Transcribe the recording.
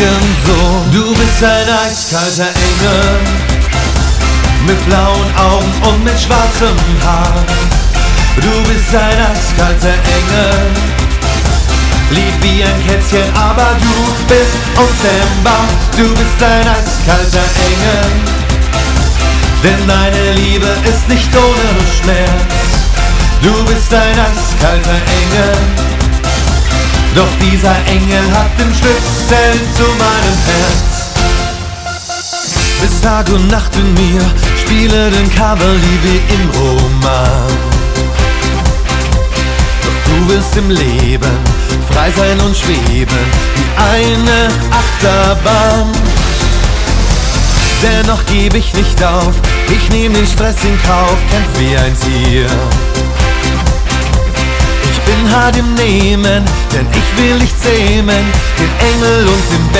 Regensohn. Du bist ein eiskalter Engel, mit blauen Augen und mit schwarzem Haar. Du bist ein eiskalter Engel, lieb wie ein Kätzchen, aber du bist unzähmbar. Du bist ein eiskalter Engel, denn deine Liebe ist nicht ohne Schmerz. Du bist ein eiskalter Engel, doch dieser Engel hat den Schlüssel zu meinem Herz. Bist Tag und Nacht in mir, spiele den Kavalier wie im Roman. Doch du willst im Leben frei sein und schweben wie eine Achterbahn. Dennoch geb ich nicht auf, ich nehm den Stress in Kauf, kämpf wie ein Tier. Ich bin hart im Nehmen, denn ich will nicht zähmen, den Engel und den Berg.